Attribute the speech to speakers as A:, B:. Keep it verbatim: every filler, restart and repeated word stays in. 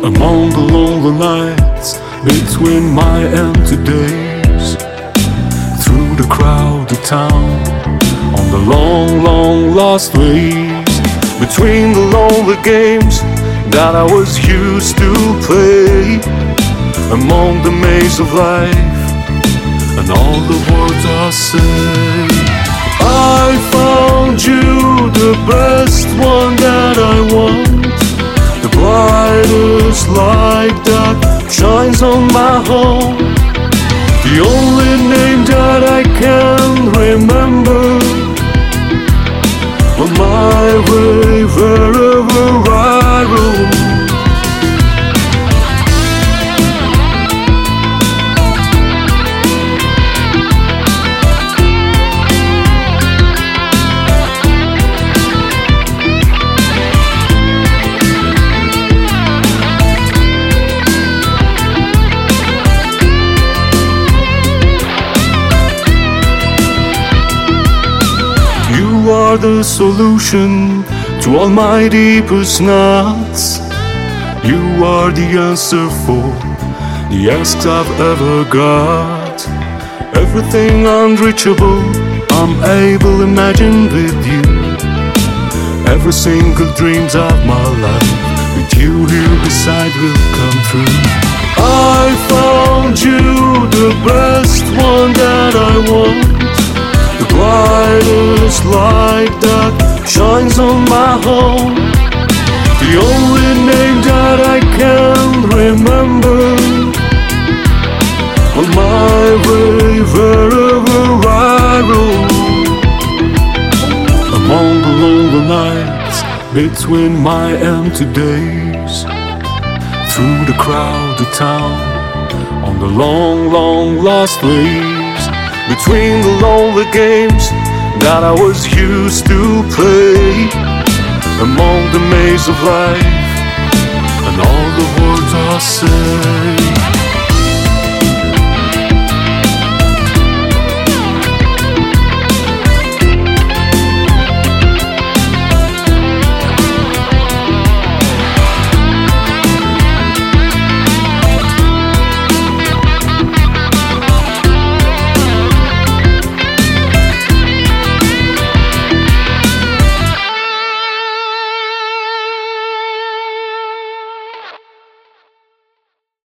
A: Among the lonely nights between my empty days, through the crowded town, on the long, long lost ways, between the lonely games that I was used to play, among the maze of life and all the words I say. I found you, the best one that I want, the brightest light that shines on my home, the only name that I can remember, on my way wherever I roam. You are the solution to all my deepest knots. You are the answer for the asks I've ever got. Everything unreachable, I'm able to imagine with you. Every single dreams of my life, with you here beside will come true. I found you, the best one that I want, the brightest light that shines on my home, the only name that I can remember, on my way wherever I roam. Among the lonely nights between my empty days, through the crowded town, on the long, long lost ways, between the lonely games that I was used to play, among the maze of life and all the words I say.